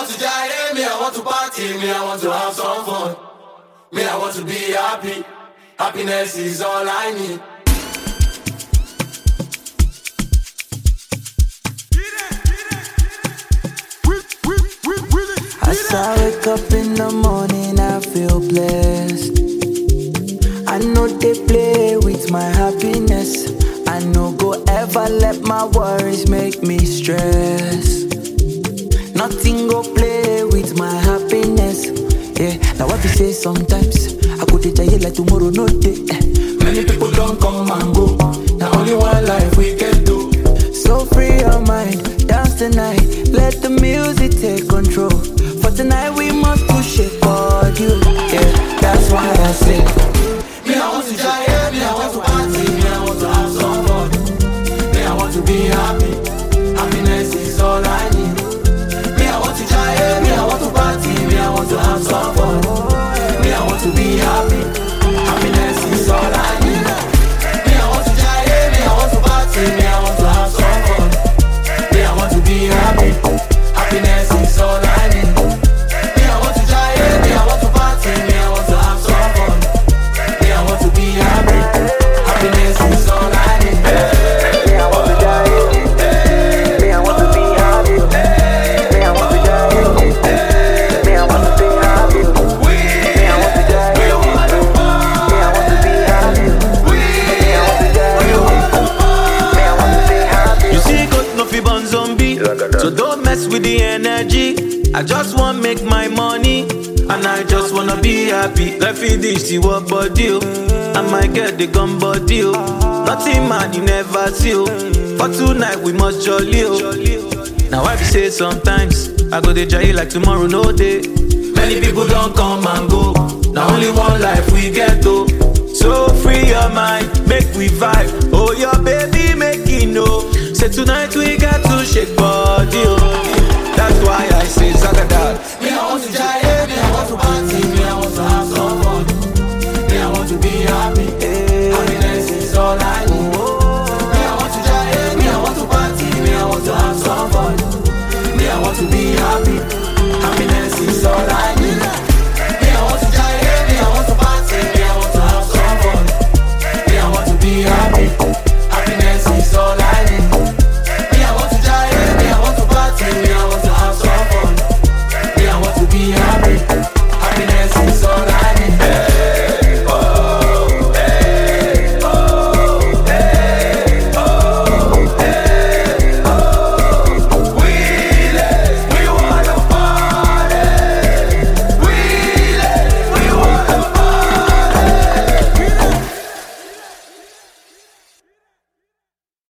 want to die, me, I want to party, me, I want to have some fun. Me, I want to be happy. Happiness is all I need. As I wake up in the morning, I feel blessed. I know they play with my happiness. I no go ever let my worries make me stress. Nothing go play with my happiness. Yeah, now what we say sometimes I go to jail like tomorrow no day. Many people don't come and go. Now only one life we can do. So free your mind, dance tonight. Let the music take control. For tonight we must push it for you. Yeah, that's why I say me, I want to die, me, I want to party, me, I want to have some fun. Me, I want to be happy. Happiness is all I need. Me, I want to die, me, I want to party, me, I want to have some fun. Me, I want to be happy. Happiness is all I need. Me, I want to die, me, I want to party, me, I want to have some fun. Me, I want to be happy. Happiness is all I need. Me, I want to die, me, I want to party, me, I want to have some fun. Me, I want to be happy. Happiness is all I need. me, I want to die. Me, I want to be happy. Me, I want to die. Me, I want to be happy. Me, I want to die. Me, I want to be happy. Me, I want to die. Me, I want to be happy. You see, God no fi born zombie, so don't mess with the energy. I just want make my money, and I just wanna be happy. Let me this see what body, I might get the gun body. Nothing man you never see. For tonight we must jolly. Now I be say sometimes I go to jail like tomorrow no day. Many people don't come and go. Now only one life we get though. So free your mind, make we vibe. Oh your baby make it know. Say tonight we got to shake body. That's why I say Zagadat. Me, I want to die, me, I want to party, me, I want to have some fun. Me, I want to be happy. Happiness is all I need. Me, I want to die, me, I want to party, me, I want to have some fun. Me, I want to be happy. Happiness is all I need.